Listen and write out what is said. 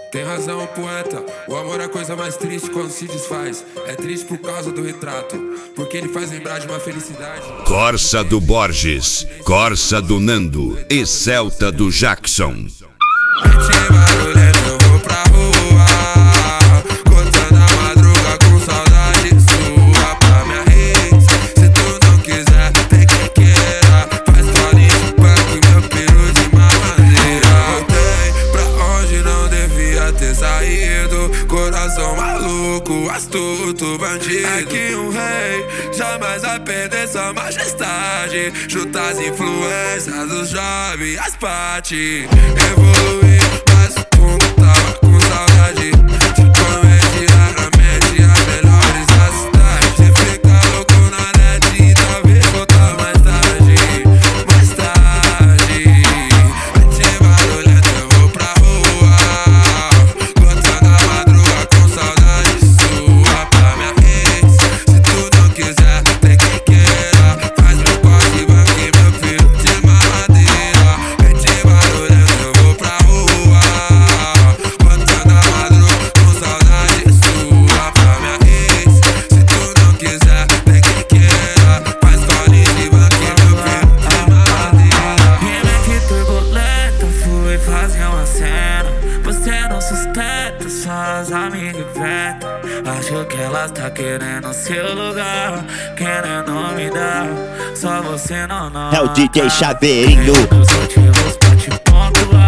Tem razão o poeta, o amor é a coisa mais triste quando se desfaz. É triste por causa do retrato, porque ele faz lembrar de uma felicidade. Corsa do Borges, Corsa do Nando e Celta do Jackson. Mete barulhento, eu vou pra rua, cortando a madruga com saudade sua. Pra minha ex, se tu não quiser, tem quem queira. Faz colinha de banco e meu peru de mamadeira. Voltei pra onde não devia ter saído. Coração maluco, astuto, bandido. É que um rei jamais vai perder sua majestade. Junta as influências dos jovens, as partes. Evoluir, mas o mundo tava com saudade de comer diariamente as melhores da cidade. Você fica louco na net e talvez voltar mais tarde. Mais tarde. Mete barulhento, eu vou pra rua, cortando a madruga com saudade sua. Pra minha ex, se tu não quiser, tem quem queira. Faz meu corte, banco e meu filho de mamadeira. Mete barulhento, eu vou pra rua, cortando a madruga com saudade sua. Pra minha ex, se tu não quiser, tem quem queira. Faz colinha de banco e meu filho de mamadeira. Rima que turbulenta, fui fazer uma cena. Você não sustenta, suas amigas inventam. Acho que elas tá querendo seu lugar, querendo me dar. Só você não nota. É o DJ Chaveirinho. Os motivos pra te pontuar.